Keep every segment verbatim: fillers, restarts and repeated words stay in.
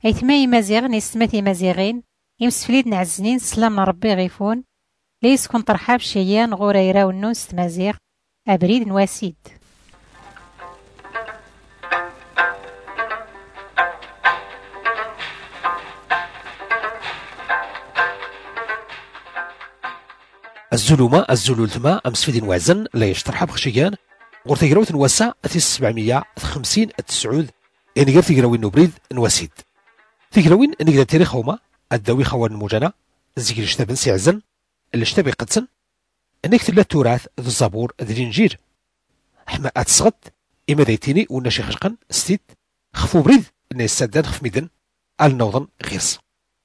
أيتما مزيغ نستماتي مزيغين يمسفليد نعزنين سلام ربي غيفون ليس كون ترحاب شيان غوريرا ونوس تمازيغ أبريد نواسيد. الزلومة الزلولتما أمسفيدين وازن لا يشترحب خشيان غورتي جراوت نوسع أتي سبعمية خمسين التسعود يعني غير تيجراوين نوبريد نواسيد تيجراوين نقدر تاريخ هما الدوي خوان موجانا الزيكر شتابن سيعزن اللي شتابي قدسن انك تلا التراث ذو الزبور ذو الانجيل حما اتسغط اما دايتيني ونا شي خشقن ستيت خفو بريد ان يستدان خف ميدن النوضن غيرس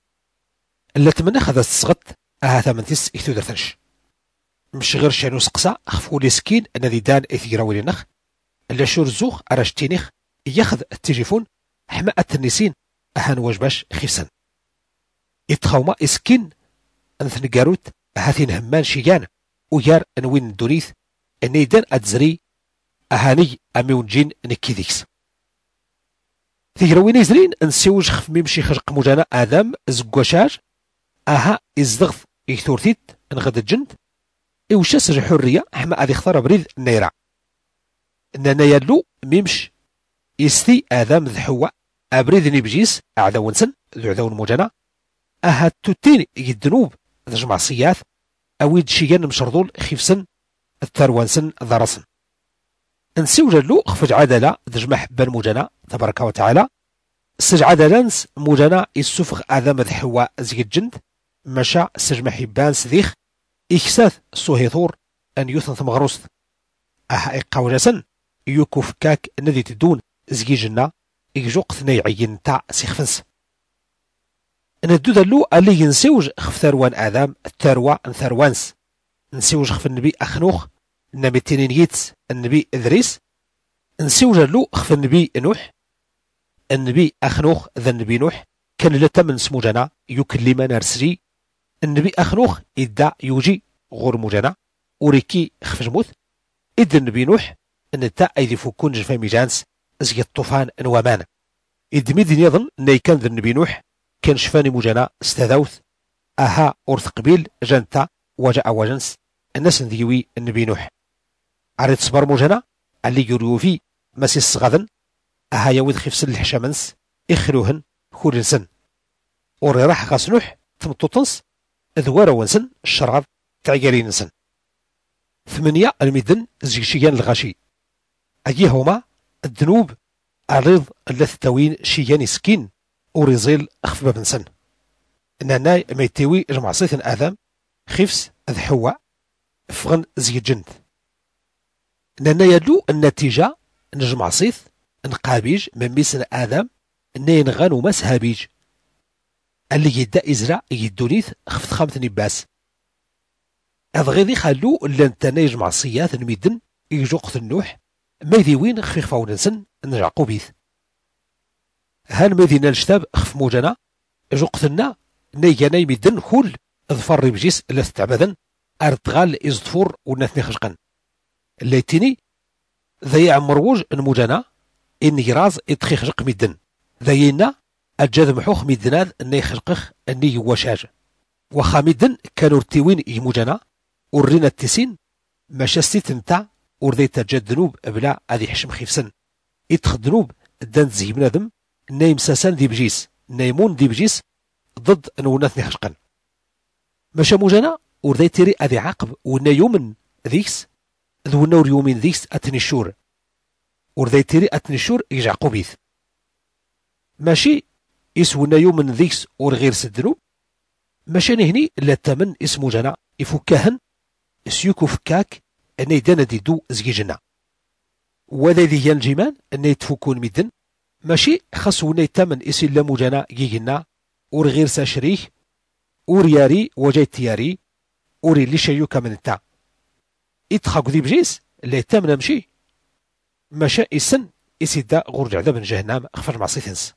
الا تمنى خذا تسغط اها ثمنتيس ايثو درتنش مش غير شانو سقسا خفو لي سكين ان ذي دان ايثيراوي نخ الا شور زوخ اراشتينيخ ياخذ التليفون حما التنسين اهان واجباش خيسن يتخوما اسكين انثن قاروت هاثين همان شيان ويار انوين دونيث انيدان اتزري اهاني اميون جين نكيديكس تيجراوين يزرين انسيوج خف ميمشي خرق موجانا ادم زقوشاج اها ازدغف يكثورتيت انغد الجند ايوشاس الحرية حما ادي اختار بريد النيرع اننا يالو ميمش يستي ادم ذحوا ابريد نبجيس اعداون سن ذو عداون موجانا اها توتين يدنوب ذج معصيات اويد شيان مشرضول خيفسن الثروانسن ذرسن انسيو جلو خفج عدالة ذج محبا موجانا تبارك وتعالى سج عدالانس موجانا السفغ ادم ذحوا زي الجند مشا سج محبان سديخ إكساث سوهيثور أن يثن ثم غروست أها إقاوجاسن يوكوف كاك نذي تدون زجي جنة إجوق ثني عين تاع سيخفنس ندو ذلو اللي ينسيوج خف ثروان آدم الثروة ثروانس نسيوج خف النبي أخنوخ نمتينين يتس النبي إدريس نسيوج ذلو خف النبي نوح النبي أخنوخ ذا النبي نوح كان لتمن سمو جنا يكلم نرسجي النبي أخنوخ إدى يوجي غور مجانا وريكي خفجموث إدى النبي نوح أن تا أيدي فكون جفا ميجانس زي الطوفان انوامان إدى ميدين يظن ناي كان ذا النبي نوح كان شفاني مجانا استذوث أها أرث قبيل جانتا وجاء وجنس الناس نديوي النبي نوح عريت صبر مجانا اللي يريوفي مسيس صغاذن أها يويد خفسن الحشامنس إخلوهن خورنسن وري راح غاس نوح تمطوطنس ذوارا ونسن الشرعض تعيارين نسن ثمانية المدن زيشيان الغاشي أجي هما الذنوب عريض الث تاوين شيان سكين وريزيل أخف باب نسن إننا ميتيوي جمع صيث آدم خفس ذحوا فغن زي الجند إننا يدلو النتيجة نجمع صيث نقابيج من ميسن آدم نين غانو مس هابيج اللي يدا إزرع يدونيث خفت خامت نباس أضغيذي خالو لان تنايج معصيات الميدن يجوق النوح ماذي وين خفيخ فاوننسن نجعقو بيث هان ماذينا الشتاب خف موجانا جوقتنا نيجانا يميدن كل ظفر ريبجيس اللي تتعبدن أرتغال إزدفور ونثني خشقن الليتيني ذي عمروج الموجانا إن يراز إدخي خشق ميدن ذينا الجاذ محوخ ميدناد اني خلقخ اني يواشاج وخا ميدن كانوا ارتوين يموجانا ورينا التسين ما شستيت نتاع ورديت الجاد ذنوب بلا هذه حشم خيفسن يدخل ذنوب دان زي بنادم نايم ساسان دي بجيس نايمون دي بجيس ضد انوناثني خشقا ماشا موجانا ورديت تيري هذه عقب ونا يومن ذيكس ذو نور يومين ذيكس اتني الشور ورديت تيري اتني الشور يجعقو بيث ماشي يسونا يوم من ذيكس ورغير سدنو ماشي نهني لا تمن اسمو جنا يفكاهن سيوكو فكاك اني دانا دي دو زكي جنا وذا ذي الجيمان اني يتفكون ميدن ماشي خاصونا يتمن اسي لامو جنا جيجنا ورغير ساشريح ورياري وجاي تياري وري اللي شيوكا من التاع يتخاق ذي بجيس لا يتمن مشي ماشا يسن يسيدا غرج عذاب جهنم خفر مع صيثنس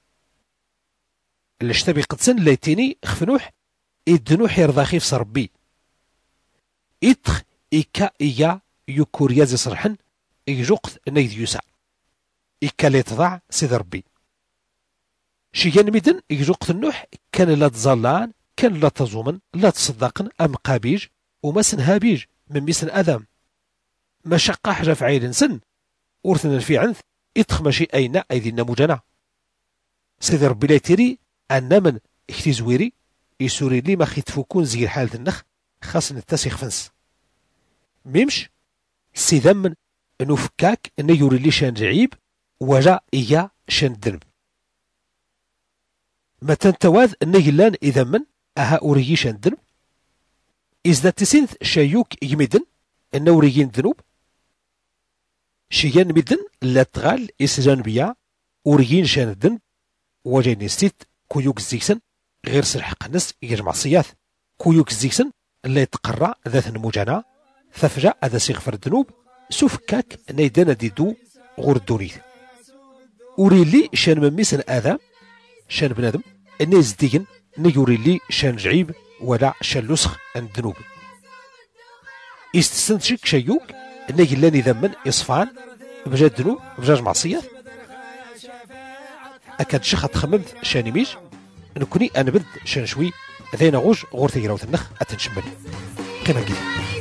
اللي اشتبي قدسن ليتيني خفنوح يدنوح يرضى خيف ربي إتخ إيكا إيا يكوريازي صرحن يجوقت نيد يسع إيكا ليتضع سيد ربي شيان ميدن يجو قتل نوح كان لا تزالان كان لا تزومن لا تصدقن أم قابيج ومسن هابيج من ميسن أذم ما شقا حاجة في عين سن ورثنا في عنث إتخمشي أين أيدينا مجانا سيدي ربي لا تيري أن من اختزويري يسوري لي ما خيتفوكون زي حالة النخ خاص نتاسيخ فنس ميمش سيدمن انو فكاك انو يوري لي شان جعيب وجا إيا شان الذنب ما تنتواذ انو يلان إذا من أها أوريي شان الذنب إذا تسينث شايوك يمدن انو أوريين الذنوب شيان مدن لا تغال إسجان بيا أوريين شان الذنب وجاي نستيت كويوك الزيكسن غير سرحق الناس يجمع صياث كويوك الزيكسن لا يتقرع ذات المجانا ففجأ هذا سيغفر الذنوب سوفكاك نيدانا ديدو غور الدونيت وري لي شان مميسن آذى شان بنادم اني زديين نيوري لي شان جعيب ولا شان لسخ عن الذنوب يستسنتشك شيوك اني لاني ذمن يصفان بجا الذنوب بجاج معصية اكاد شخط خممت شاني ميج نكوني انا بد شان شوي ذينا غوج غور تيراوث النخ اتنشمل قيمة كده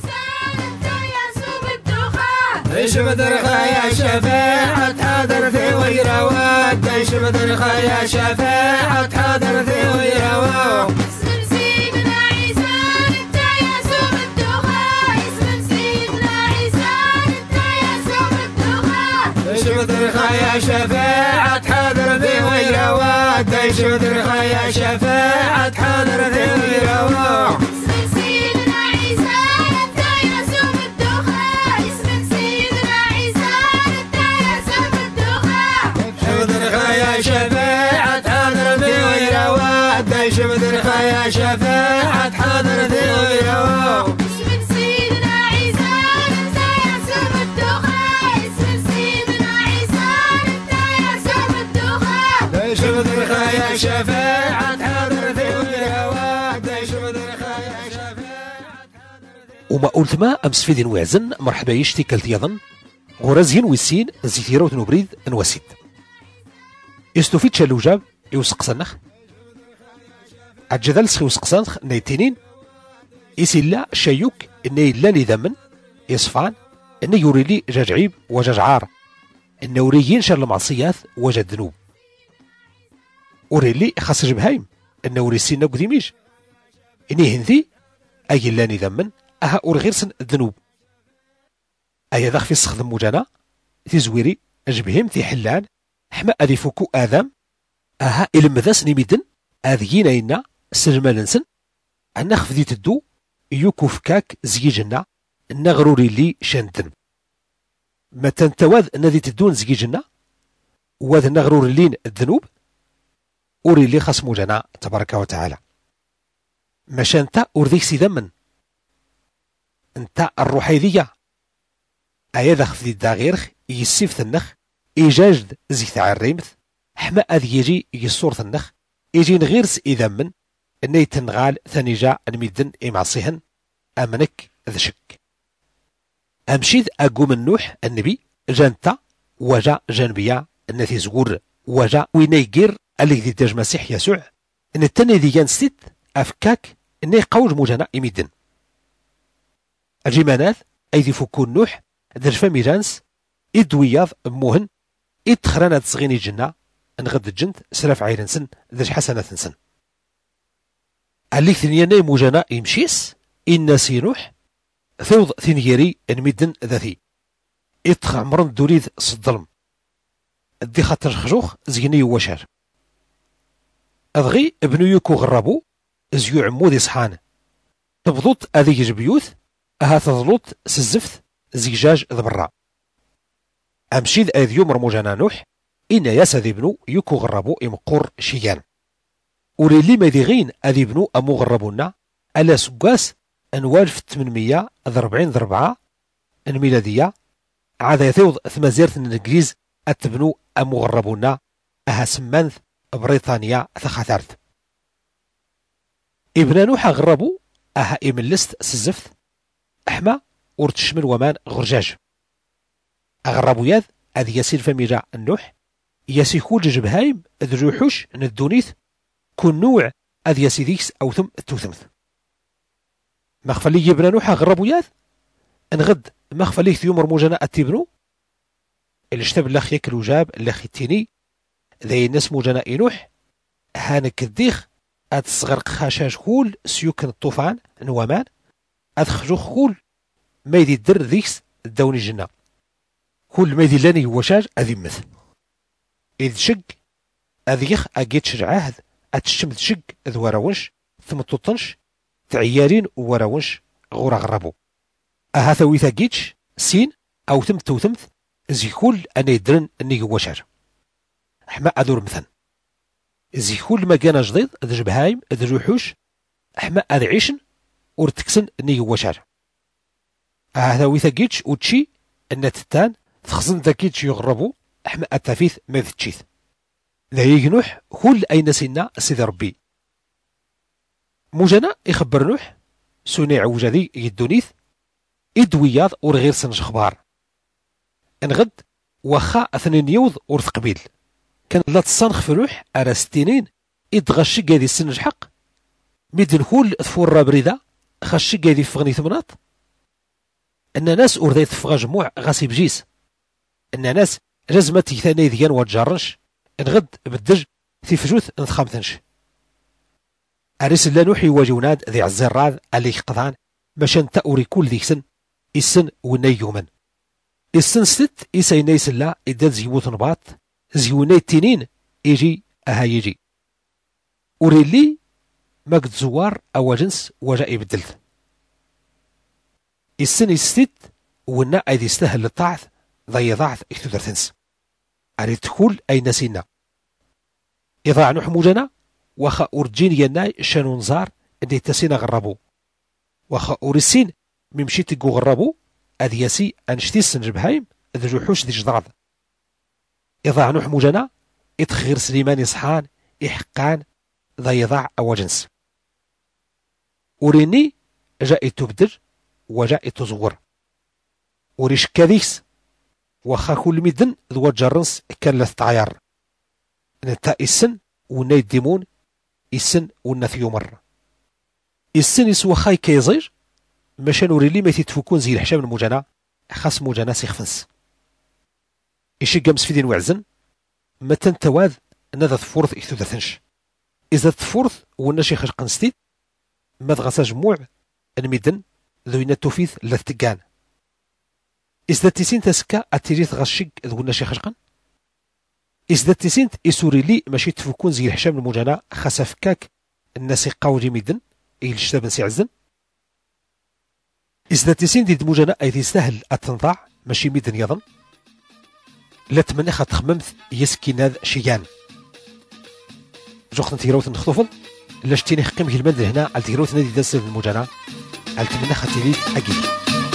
ايش بدرخا يا شفاعة حاضر في ويروات ايش بدرخا يا شفاعة حاضر في ويروات اسم سيدنا عيسى انت يا سوم الدخان اسم سيدنا عيسى انت يا سوم الدخان ايش بدرخا يا شفاعة حاضر في ويروات ايش بدرخا يا شفاعة حاضر في ويروات اسم سيدنا عيسى انت يا سوم الدخان اسم سيدنا عيسى انت يا سوم الدخان بدرخا يا شفاعة حاضر في ويروات ايش بدرخا يا شفاعة حاضر في ويروات اسم سيدنا عيسى انت يا سوم الدخان اسم سيدنا عيسى انت يا سوم الدخان ايش بدرخا يا شفاعة حاضر في ويروات ايش بدرخا يا شفاعة وما قلت ما أمس في دين وعزن مرحبا يشتي كلت يظن غرازين ويسين زيتيرو تنبريد نوسيد يستفيد شالو جاب يوسق سنخ عجدال سخي وسق سنخ نيتينين يسيلا شايوك إني لاني ذمن يصفان إني يوري لي جاجعيب وجاجعار إني وريين شر المعصيات وجا ذنوب وري لي خاص جبهايم إني وري سينا قديميش إني هنذي أي لاني ذمن أها أور غير سن الذنوب أي ذاخ في السخدم مجانا تزويري أجبهم في حلان حما أذي فوكو آذام أها إلمذاس نميدن أذيين أينا سلمان نسن أنا خفدي تدو يوكو فكاك زيجنا نغروري لي شان الذنب ما تنتواذ نذي تدون زيجنا وذ نغروري لين الذنوب أوري لي خاص مجانا تبارك وتعالى ماشا انت أورذيك سيدمن انت الروحيذية أيا خفدي الداغيرخ يسيف النخ إيجاج زيت عالريمث حما أذ يجي يصور النخ يجي نغيرس إذا من أني تنغال ثاني جاء الميدن إمعصيهن أمنك ذا شك أمشيد أقوم النوح النبي جانتا وجا جانبيا النثي زغور وجا وينيقير اللي ذي داج مسيح يسوع أن التاني ذي جانستيت أفكاك أني قوج مجانا إميدن الجيمانات أي ذي فكون نوح داج فاميرانس إدوياض موهن إدخرانا تصغيني جنة نغد الجنت سلاف عيرنسن ذاج حسنات نسن عليك ثنياني مجانا يمشيس إن سينوح ثوض ثنياري المدن ذاتي إدخ عمرن دوريد صدلم دي خاطر خجوخ زيني وشار أضغي ابنو يوكو غرابو زيو عمودي صحان تبضوط أذي جبيوث أها تظلوط سزفت زيجاج ذبرا أمشيد أذيو مرموجانا نوح إن ياسا ابنو يوكو غرابو إمقور شيان وري لي مذيغين أذي بنو أمو غربونا ألا سقاس أنوال في الثمانمية ضربعين ضربعة الميلادية عاد يثوض ثمازيرت الإنجليز أتبنو أمو غربونا أها سمانث بريطانيا ثخاثارت ابن نوح غربو أها إملست سزفت أحما ورتشمل ومان غرجاج أغربو ياذ أذي يسير فميجا النوح ياسي كل جبهايم ذجوحوش ندونيث كون نوع أذ ياسي ديكس أو ثم توثمث مخفلي يبنى نوحا غربو ياث انغد مخفلي ثيومر موجنا أتبنو الاشتب لخ يكلو جاب لخ التيني ذي الناس موجنا إنوح هانك الديخ أتصغرق خاشاش كول سيوكن الطوفان نوامان أدخجو خول ما يدي الدر ذيكس الدوني جنة كل ما يدي لاني وشاج أذي مث إذ شق أذيخ أجيت شرعاه أتشمد شق ذ وراونش ثم تطنش تعيارين وراونش غورا غربو أهاثا ويثا جيتش سين أو ثم توثمث زي كل أنا يدرن أني وشاج أحما أذور مثلا زي كل ما كان جديد ذ جبهايم ذ جوحوش أحما أذ عيشن ورتكسن أني وشاج أهاثا ويثا جيتش وتشي أن تتان تخزن ذا جيتش يغربو أحما التافيث ما ذتشيث لا يجنوح كل أين سنة سيد ربي موجنا يخبر نوح سوني عوجدي يدونيث إدوياض اور غير سنج خبار انغد وخا اثنين يوض اور ثقبيل كان لا تصنخ في نوح أراستينين إدغشي قادي سنج حق ميدن كل ثفور رابريدا خشي قادي فغني ثمنات أن ناس اور ذي تفغى جموع غاسي بجيس أن ناس رزمت ثاني ذيان وتجرنش انغد بالدج في فجوث نتخامثنش أريس لا نوحي واجوناد ذي عزيراد عليك قضان مشان تأوري كل ذيك سن السن وني يومن السن ست إيسا ينيس الله إداد زيوت نباط زيوني التنين يجي أها يجي أوريلي مقد زوار أو جنس وجاء بدلت السن الست ونا أيد يستهل الطاعث ضي ضاعث اكتدر ثنس أريد تقول أي نسينا إذا عنو حموجنا وخا أورجين يناي شانو نزار أني تسينا غربو وخا أورسين ممشيت تقو غربو أذ يسي أنشتيس نجبهايم ذي جوحوش ذي جضاض إذا عنو حموجنا إتخير سليمان يصحان إحقان ذا يضاع أو جنس أوريني جاء تبدر وجاء تزور أوريش كذيس وخا كل مدن ذو جرنس كان لثتعيار نتا السن ونا يديمون السن ونا ثيومر السن يسوى خاي كيزير ماشا نوريلي ما تتفكون زي الحشام المجانا خاص مجانا سيخفنس إشي قامس في دين وعزن ما تنتواذ نذا تفورث إكتو ذاثنش إذا تفورث ونا شي خش قنستيد ما تغسى جموع المدن ذو ينا توفيث لثتقان إذا تسين تسكا أتريث غشق ذو ينا شي خشقن إذا تسين إسوري لي ماشي تفكون زي الحشام المجانا خسفكاك الناس قاوجي مدن إيه الشتاب نسي عزن إذا تسين دي مجانا أي تستاهل التنضاع ماشي مدن يظن لا تمنى خا تخممت يسكيناد شيان جوخت تيروت نخطفل لا شتيني حقيم المد هنا على تيروت نادي داس المجانا على تمنى خا تيليت أكيد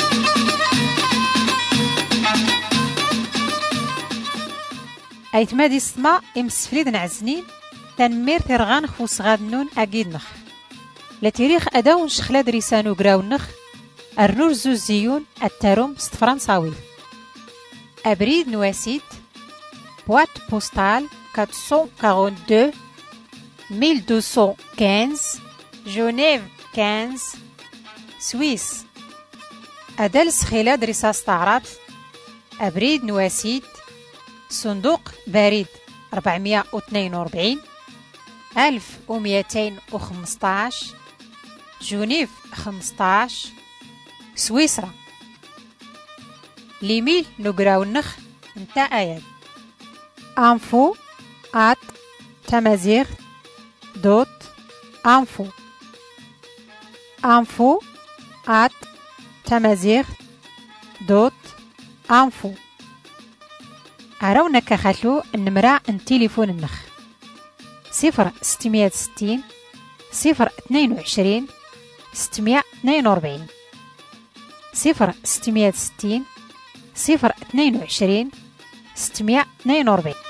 أيتمادي السما إمسفريد نعزنين تنمير ترغان خوص غاد نون أكيد نخ لتاريخ أداون شخلاد ريسانو قراو نخ الرور زوزيون التاروم ست فرنساوي أبريد نواسيت بوات بوستال quatre cent quarante-deux mille deux cent quinze جنيف خمسة سويس أدل سخيلاد رصاص تعرب أبريد نواسيت صندوق بريد أربعمائة واثنين وأربعين ألف ومئتين وخمسة عشر جنيف خمسة عشر سويسرا ليميل نقراو النخ نتا آيات انفو ات تمازيغ دوت انفو انفو ات تمازيغ دوت انفو أراونا كخلو النمرة التليفون النخ صفر ستمائة وستين صفر اثنين وعشرين ستمائة واثنين وأربعين صفر ستمائة وستين صفر اثنين وعشرين ستمائة واثنين وأربعين.